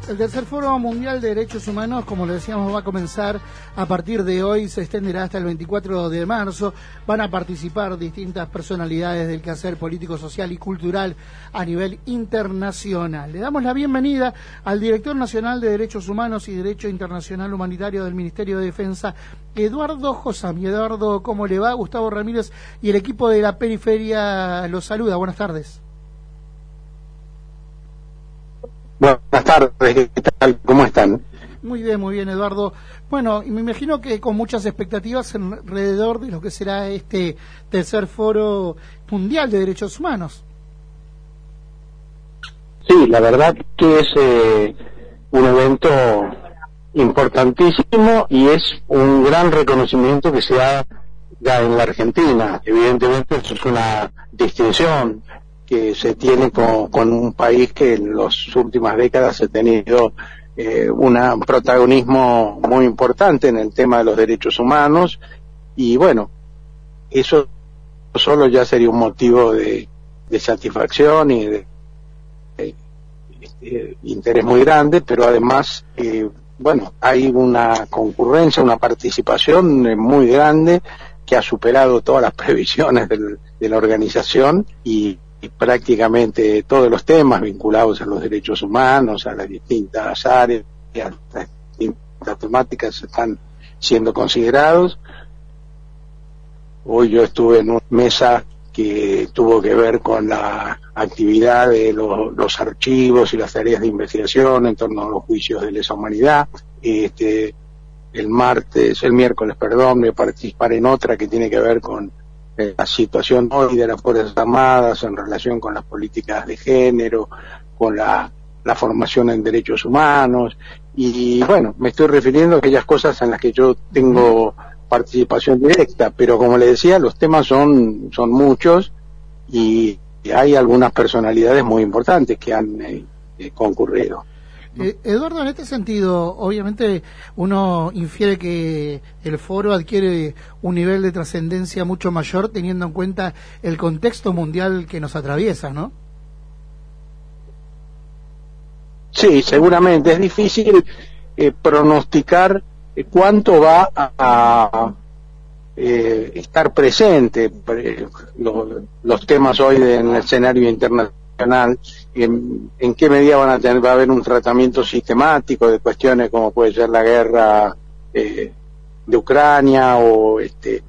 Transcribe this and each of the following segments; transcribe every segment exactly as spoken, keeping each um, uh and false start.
El tercer Foro Mundial de Derechos Humanos, como le decíamos, va a comenzar a partir de hoy, se extenderá hasta el veinticuatro de marzo. Van a participar distintas personalidades del quehacer político, social y cultural a nivel internacional. Le damos la bienvenida al director nacional de Derechos Humanos y Derecho Internacional Humanitario del Ministerio de Defensa, Eduardo Josami. Eduardo, ¿cómo le va? Gustavo Ramírez y el equipo de la Periferia los saluda. Buenas tardes. Buenas tardes, ¿qué tal? ¿Cómo están? Muy bien, muy bien, Eduardo. Bueno, me imagino que con muchas expectativas alrededor de lo que será este tercer Foro Mundial de Derechos Humanos. Sí, la verdad que es eh, un evento importantísimo y es un gran reconocimiento que se da ya en la Argentina. Evidentemente eso es una distinción que se tiene con, con un país que en las últimas décadas ha tenido eh, un protagonismo muy importante en el tema de los derechos humanos, y bueno, eso solo ya sería un motivo de, de satisfacción y de, de, de interés muy grande, pero además, eh, bueno, hay una concurrencia, una participación muy grande que ha superado todas las previsiones del, de la organización, y y prácticamente todos los temas vinculados a los derechos humanos, a las distintas áreas, a las distintas temáticas están siendo considerados. Hoy yo estuve en una mesa que tuvo que ver con la actividad de los, los archivos y las tareas de investigación en torno a los juicios de lesa humanidad. Este, el martes, el miércoles, perdón, me participar en otra que tiene que ver con la situación hoy de las Fuerzas Armadas en relación con las políticas de género, con la, la formación en derechos humanos, y bueno, me estoy refiriendo a aquellas cosas en las que yo tengo participación directa, pero como le decía, los temas son, son muchos y hay algunas personalidades muy importantes que han eh, eh, concurrido. Eh, Eduardo, en este sentido, obviamente uno infiere que el foro adquiere un nivel de trascendencia mucho mayor teniendo en cuenta el contexto mundial que nos atraviesa, ¿no? Sí, seguramente. Es difícil eh, pronosticar eh, cuánto va a, a eh, estar presente eh, lo, los temas hoy de, en el escenario internacional. En, en qué medida van a tener, va a haber un tratamiento sistemático de cuestiones como puede ser la guerra eh, de Ucrania o este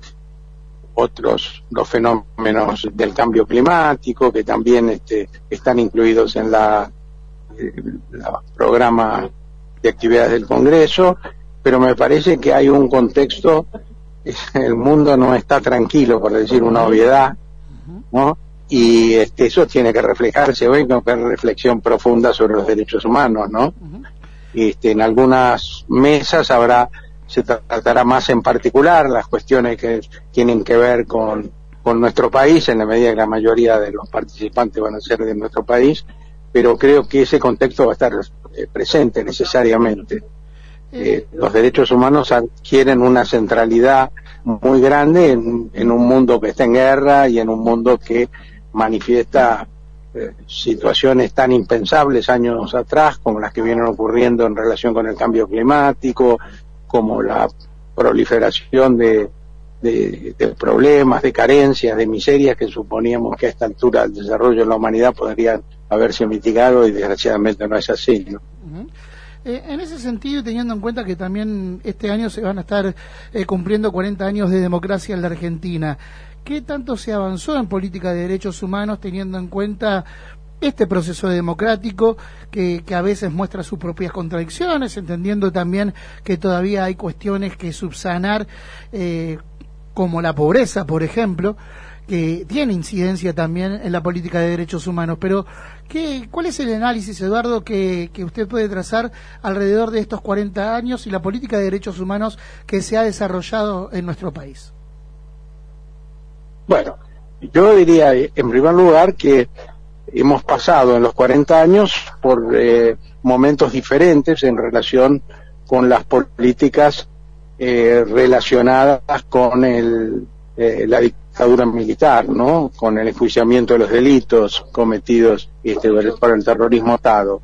otros los fenómenos del cambio climático que también este, están incluidos en la, eh, la programa de actividades del Congreso, pero me parece que hay un contexto, el mundo no está tranquilo, por decir una obviedad, ¿no? Y este, eso tiene que reflejarse hoy con una reflexión profunda sobre los derechos humanos, ¿no? Uh-huh. Este, en algunas mesas habrá, se tratará más en particular las cuestiones que tienen que ver con, con nuestro país, en la medida que la mayoría de los participantes van a ser de nuestro país, pero creo que ese contexto va a estar eh, presente necesariamente. Eh, los derechos humanos adquieren una centralidad muy grande en, en un mundo que está en guerra y en un mundo que manifiesta eh, situaciones tan impensables años atrás como las que vienen ocurriendo en relación con el cambio climático, como la proliferación de, de, de problemas, de carencias, de miserias que suponíamos que a esta altura del desarrollo de la humanidad podrían haberse mitigado, y desgraciadamente no es así, ¿no? Uh-huh. Eh, en ese sentido, teniendo en cuenta que también este año se van a estar eh, cumpliendo cuarenta años de democracia en la Argentina, ¿qué tanto se avanzó en política de derechos humanos teniendo en cuenta este proceso democrático que, que a veces muestra sus propias contradicciones, entendiendo también que todavía hay cuestiones que subsanar, eh, como la pobreza, por ejemplo, que tiene incidencia también en la política de derechos humanos? Pero ¿qué, ¿cuál es el análisis, Eduardo, que, que usted puede trazar alrededor de estos cuarenta años y la política de derechos humanos que se ha desarrollado en nuestro país? Bueno, yo diría en primer lugar que hemos pasado en los cuarenta años por eh, momentos diferentes en relación con las políticas eh, relacionadas con el, eh, la dictadura militar, ¿no? Con el enjuiciamiento de los delitos cometidos este, por el terrorismo Estado.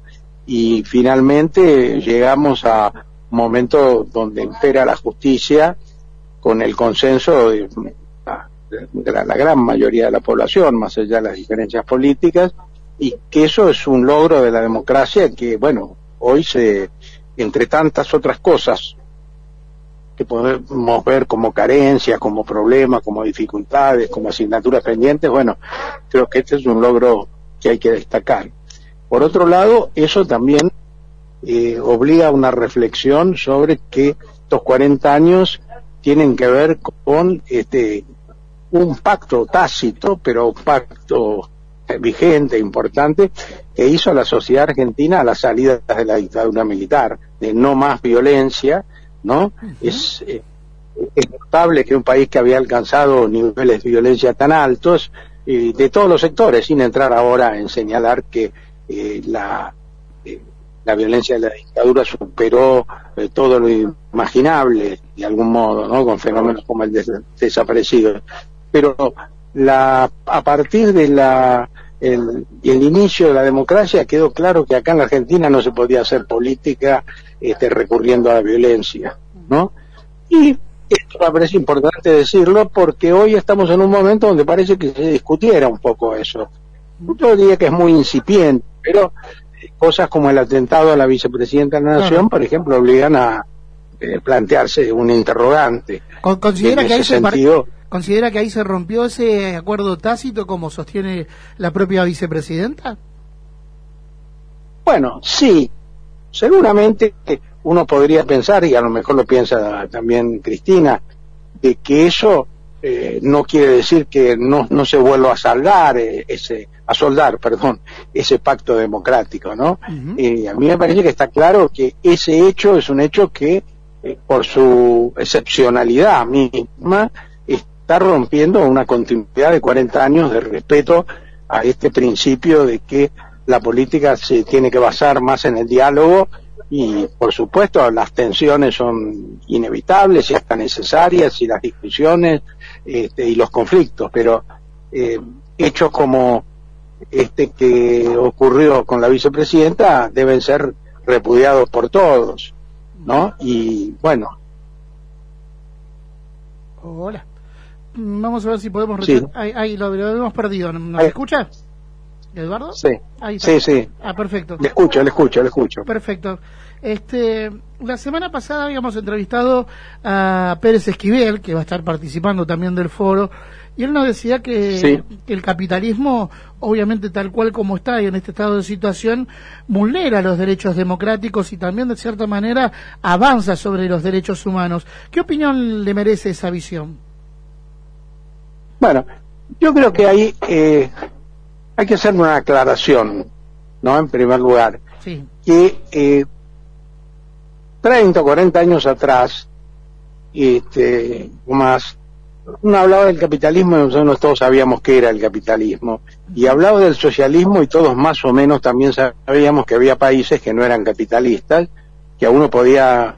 y finalmente llegamos a un momento donde impera la justicia con el consenso de, de la, la gran mayoría de la población, más allá de las diferencias políticas, y que eso es un logro de la democracia que, bueno, hoy se, entre tantas otras cosas que podemos ver como carencias, como problemas, como dificultades, como asignaturas pendientes, bueno, creo que este es un logro que hay que destacar. Por otro lado, eso también eh, obliga a una reflexión sobre que estos cuarenta años tienen que ver con este un pacto tácito, pero un pacto vigente, importante, que hizo la sociedad argentina a la salida de la dictadura militar, de no más violencia, ¿no? Uh-huh. Es, eh, es notable que un país que había alcanzado niveles de violencia tan altos, eh, de todos los sectores, sin entrar ahora en señalar que eh, la, eh, la violencia de la dictadura superó eh, todo lo imaginable, de algún modo, ¿no? Con fenómenos como el des- desaparecido. Pero la, a partir de la el, el inicio de la democracia quedó claro que acá en la Argentina no se podía hacer política este, recurriendo a la violencia, ¿no? Y esto me parece importante decirlo porque hoy estamos en un momento donde parece que se discutiera un poco eso. Yo diría que es muy incipiente, pero cosas como el atentado a la vicepresidenta de la Nación, claro, por ejemplo, obligan a eh, plantearse un interrogante. ¿Considera en que, ese ahí sentido, se ¿Considera que ahí se rompió ese acuerdo tácito como sostiene la propia vicepresidenta? Bueno, sí. Seguramente uno podría pensar, y a lo mejor lo piensa también Cristina, de que eso eh, no quiere decir que no, no se vuelva a saldar eh, ese, a soldar, perdón, ese pacto democrático, ¿no? Uh-huh. Eh, a mí me parece que está claro que ese hecho es un hecho que, eh, por su excepcionalidad misma, está rompiendo una continuidad de cuarenta años de respeto a este principio de que la política se tiene que basar más en el diálogo y, por supuesto, las tensiones son inevitables y hasta necesarias, y las discusiones este, y los conflictos, pero eh, hechos como este que ocurrió con la vicepresidenta deben ser repudiados por todos, ¿no? Y, bueno. Hola. Vamos a ver si podemos... Sí. Ahí, ahí lo, lo hemos perdido. ¿Nos escucha, Eduardo? Sí. Ahí está. Sí, sí. Ah, perfecto. Le escucho, le escucho, le escucho. Perfecto. Este, la semana pasada habíamos entrevistado a Pérez Esquivel, que va a estar participando también del foro, y él nos decía que, sí, que el capitalismo, obviamente tal cual como está y en este estado de situación, vulnera los derechos democráticos y también de cierta manera avanza sobre los derechos humanos. ¿Qué opinión le merece esa visión? Bueno, yo creo que ahí eh, hay que hacer una aclaración, ¿no? En primer lugar, sí, que eh, treinta o cuarenta años atrás, este, o más, uno hablaba del capitalismo y nosotros todos sabíamos qué era el capitalismo, y hablaba del socialismo y todos más o menos también sabíamos que había países que no eran capitalistas, que a uno podía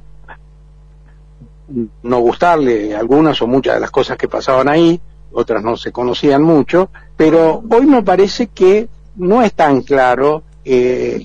no gustarle algunas o muchas de las cosas que pasaban ahí, otras no se conocían mucho, pero hoy me parece que no es tan claro eh,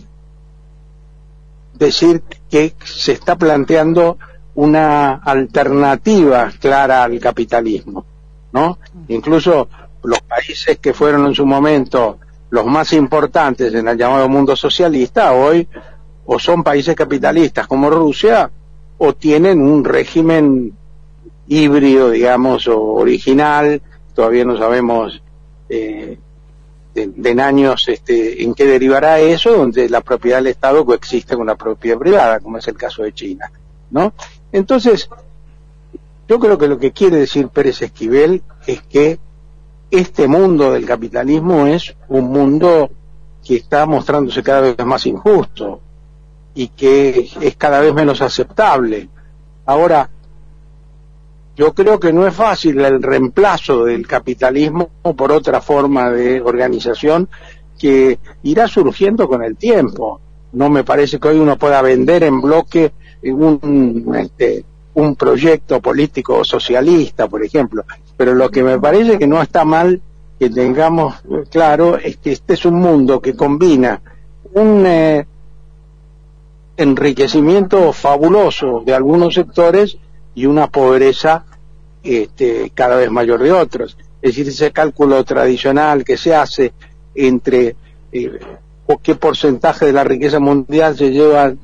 decir que se está planteando una alternativa clara al capitalismo, ¿no? Incluso los países que fueron en su momento los más importantes en el llamado mundo socialista, hoy o son países capitalistas como Rusia, o tienen un régimen híbrido, digamos, o original. Todavía no sabemos eh, de, de en años este, en qué derivará eso, donde la propiedad del Estado coexiste con la propiedad privada, como es el caso de China, ¿no? Entonces, yo creo que lo que quiere decir Pérez Esquivel es que este mundo del capitalismo es un mundo que está mostrándose cada vez más injusto y que es cada vez menos aceptable. Ahora, yo creo que no es fácil el reemplazo del capitalismo por otra forma de organización que irá surgiendo con el tiempo. No me parece que hoy uno pueda vender en bloque un, este, un proyecto político socialista, por ejemplo. Pero lo que me parece que no está mal que tengamos claro es que este es un mundo que combina un, eh, enriquecimiento fabuloso de algunos sectores y una pobreza este, cada vez mayor de otros. Es decir, ese cálculo tradicional que se hace entre eh, o qué porcentaje de la riqueza mundial se lleva.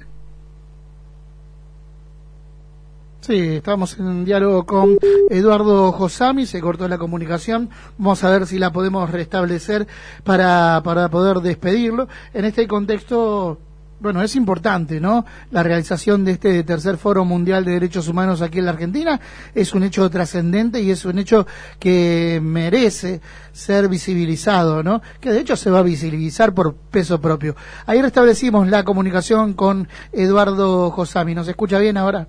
Sí, estamos en diálogo con Eduardo Josami, se cortó la comunicación, vamos a ver si la podemos restablecer para, para poder despedirlo. En este contexto, bueno, es importante, ¿no? La realización de este tercer Foro Mundial de Derechos Humanos aquí en la Argentina es un hecho trascendente y es un hecho que merece ser visibilizado, ¿no? Que de hecho se va a visibilizar por peso propio. Ahí restablecimos la comunicación con Eduardo Josami. ¿Nos escucha bien ahora?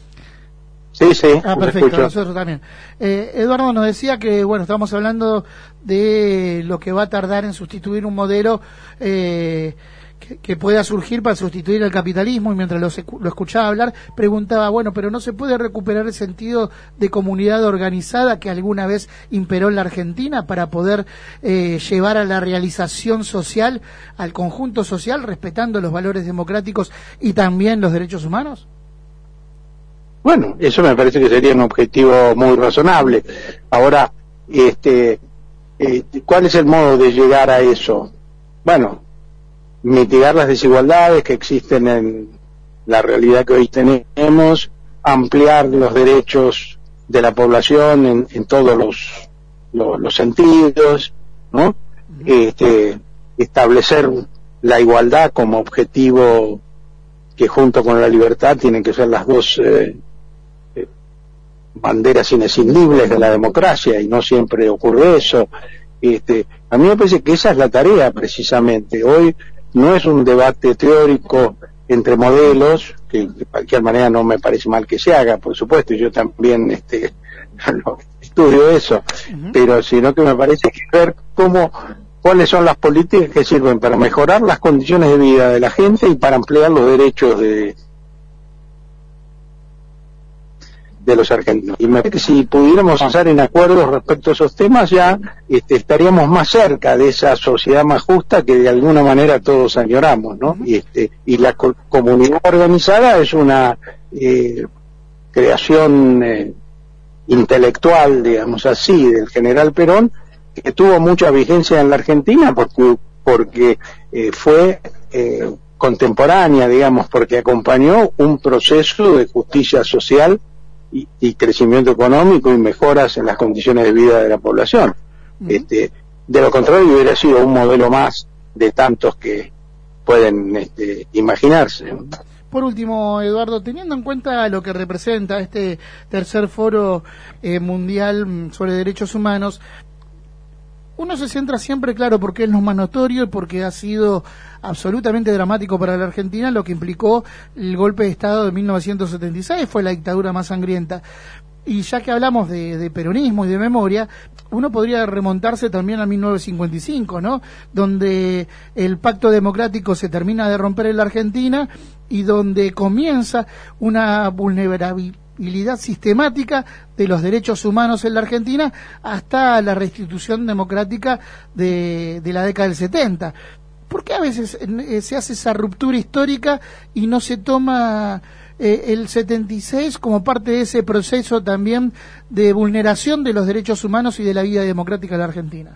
Sí, sí. Ah, perfecto, nosotros también. Eh, Eduardo nos decía que, bueno, estamos hablando de lo que va a tardar en sustituir un modelo eh, que, que pueda surgir para sustituir el capitalismo, y mientras lo, lo escuchaba hablar, preguntaba, bueno, pero ¿no se puede recuperar el sentido de comunidad organizada que alguna vez imperó en la Argentina para poder eh, llevar a la realización social, al conjunto social, respetando los valores democráticos y también los derechos humanos? Bueno, eso me parece que sería un objetivo muy razonable. Ahora, este, eh, ¿cuál es el modo de llegar a eso? Bueno, mitigar las desigualdades que existen en la realidad que hoy tenemos, ampliar los derechos de la población en, en todos los, los, los sentidos, ¿no? Este, establecer la igualdad como objetivo que junto con la libertad tienen que ser las dos eh, banderas inescindibles de la democracia, y no siempre ocurre eso. Este, a mí me parece que esa es la tarea precisamente. Hoy no es un debate teórico entre modelos, que de cualquier manera no me parece mal que se haga, por supuesto, yo también este, estudio eso, uh-huh. Pero sino que me parece que ver cómo, cuáles son las políticas que sirven para mejorar las condiciones de vida de la gente y para ampliar los derechos de de los argentinos. Y me parece que si pudiéramos avanzar en acuerdos respecto a esos temas, ya este, estaríamos más cerca de esa sociedad más justa que de alguna manera todos añoramos, ¿no? Y, este, y la co- comunidad organizada es una eh, creación eh, intelectual, digamos así, del general Perón, que tuvo mucha vigencia en la Argentina porque, porque eh, fue eh, contemporánea, digamos, porque acompañó un proceso de justicia social Y, y crecimiento económico y mejoras en las condiciones de vida de la población. Uh-huh. Este, de lo contrario hubiera sido un modelo más de tantos que pueden este, imaginarse. Por último, Eduardo, teniendo en cuenta lo que representa este tercer foro eh, mundial sobre derechos humanos, uno se centra siempre, claro, porque es lo más notorio y porque ha sido absolutamente dramático para la Argentina lo que implicó el golpe de Estado de mil novecientos setenta y seis, fue la dictadura más sangrienta. Y ya que hablamos de, de peronismo y de memoria, uno podría remontarse también a mil novecientos cincuenta y cinco, ¿no? Donde el pacto democrático se termina de romper en la Argentina y donde comienza una vulnerabilidad sistemática de los derechos humanos en la Argentina hasta la restitución democrática de, de la década del setenta. ¿Por qué a veces eh, se hace esa ruptura histórica y no se toma eh, el setenta y seis como parte de ese proceso también de vulneración de los derechos humanos y de la vida democrática de la Argentina?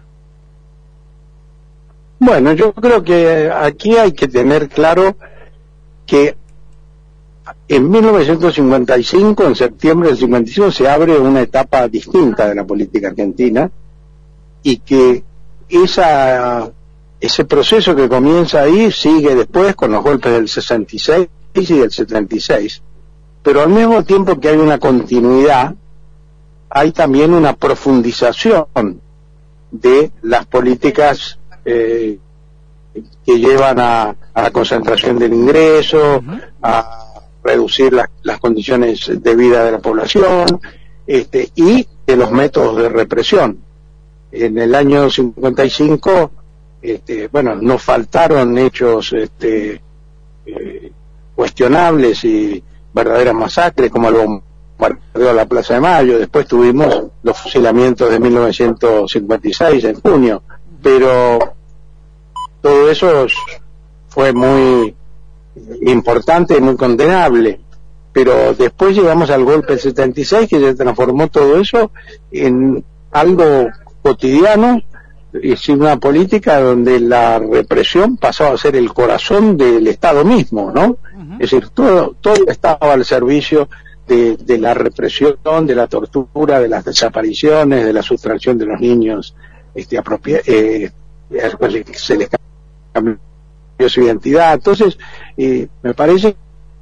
Bueno, yo creo que aquí hay que tener claro que en mil novecientos cincuenta y cinco, en septiembre del cincuenta y cinco, se abre una etapa distinta de la política argentina y que esa ese proceso que comienza ahí sigue después con los golpes del sesenta y seis y del setenta y seis, pero al mismo tiempo que hay una continuidad, hay también una profundización de las políticas eh, que llevan a, a la concentración del ingreso, uh-huh. a reducir la, las condiciones de vida de la población, este, y de los métodos de represión. En el año cincuenta y cinco, este, bueno, nos faltaron hechos este, eh, cuestionables y verdaderas masacres, como el bombardeo a la Plaza de Mayo. Después tuvimos los fusilamientos de mil novecientos cincuenta y seis en junio, pero todo eso fue muy importante y muy condenable. Pero después llegamos al golpe del setenta y seis, que se transformó todo eso en algo cotidiano, es decir, una política donde la represión pasaba a ser el corazón del Estado mismo, ¿no? Uh-huh. Es decir, todo, todo estaba al servicio de, de la represión, de la tortura, de las desapariciones, de la sustracción de los niños, este, apropia, eh, se les cambió su identidad. Entonces, eh, me parece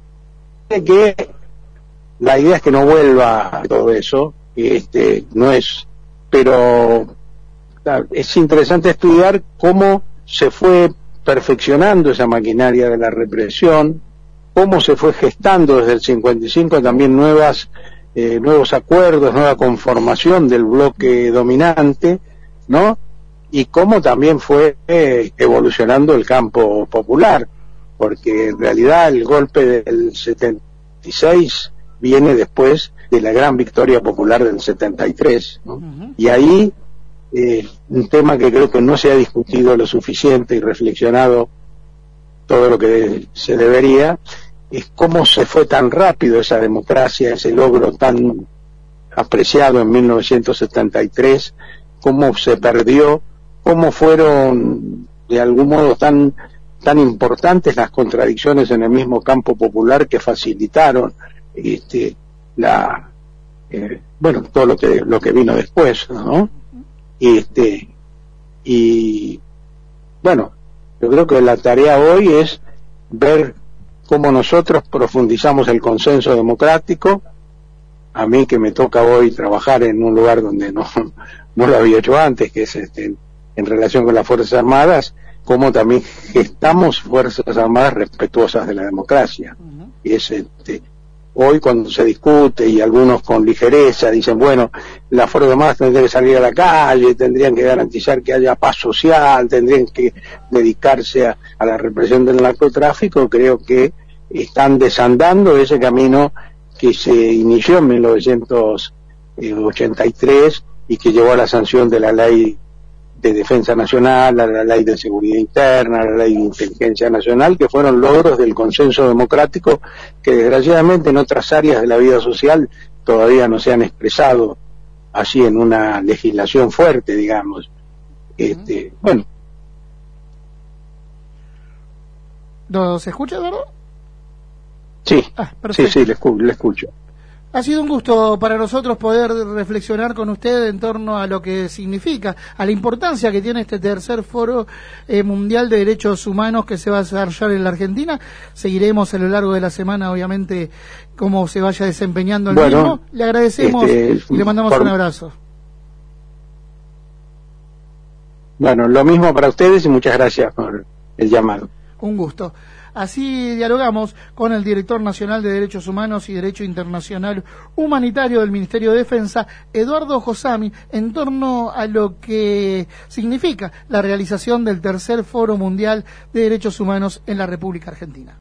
que la idea es que no vuelva todo eso, este, no es, pero es interesante estudiar cómo se fue perfeccionando esa maquinaria de la represión, cómo se fue gestando desde el cincuenta y cinco también nuevas, eh, nuevos acuerdos, nueva conformación del bloque dominante, ¿no? Y cómo también fue eh, evolucionando el campo popular, porque en realidad el golpe del setenta y seis viene después de la gran victoria popular del setenta y tres, ¿no? Uh-huh. Y ahí eh, un tema que creo que no se ha discutido lo suficiente y reflexionado todo lo que se debería, es cómo se fue tan rápido esa democracia, ese logro tan apreciado en mil novecientos setenta y tres, cómo se perdió, cómo fueron de algún modo tan tan importantes las contradicciones en el mismo campo popular que facilitaron este la eh, bueno todo lo que lo que vino después, ¿no? Este y bueno, yo creo que la tarea hoy es ver cómo nosotros profundizamos el consenso democrático. A mí que me toca hoy trabajar en un lugar donde no no lo había hecho antes, que es este en relación con las Fuerzas Armadas, como también gestamos Fuerzas Armadas respetuosas de la democracia. Uh-huh. Y es este, hoy cuando se discute y algunos con ligereza dicen, bueno, las Fuerzas Armadas tendrían que salir a la calle, tendrían que garantizar que haya paz social, tendrían que dedicarse a, a la represión del narcotráfico, creo que están desandando ese camino que se inició en mil novecientos ochenta y tres y que llevó a la sanción de la ley de defensa nacional, a la ley de seguridad interna, a la ley de inteligencia nacional, que fueron logros del consenso democrático que desgraciadamente en otras áreas de la vida social todavía no se han expresado así en una legislación fuerte, digamos. Este, bueno. ¿No se escucha, Eduardo? Sí, ah, sí, sí, le, escu- le escucho. Ha sido un gusto para nosotros poder reflexionar con usted en torno a lo que significa, a la importancia que tiene este tercer foro eh, mundial de derechos humanos que se va a desarrollar en la Argentina. Seguiremos a lo largo de la semana, obviamente, cómo se vaya desempeñando el bueno, mismo. Le agradecemos este, y le mandamos por... un abrazo. Bueno, lo mismo para ustedes y muchas gracias por el llamado. Un gusto. Así dialogamos con el director nacional de Derechos Humanos y Derecho Internacional Humanitario del Ministerio de Defensa, Eduardo Josami, en torno a lo que significa la realización del tercer Foro Mundial de Derechos Humanos en la República Argentina.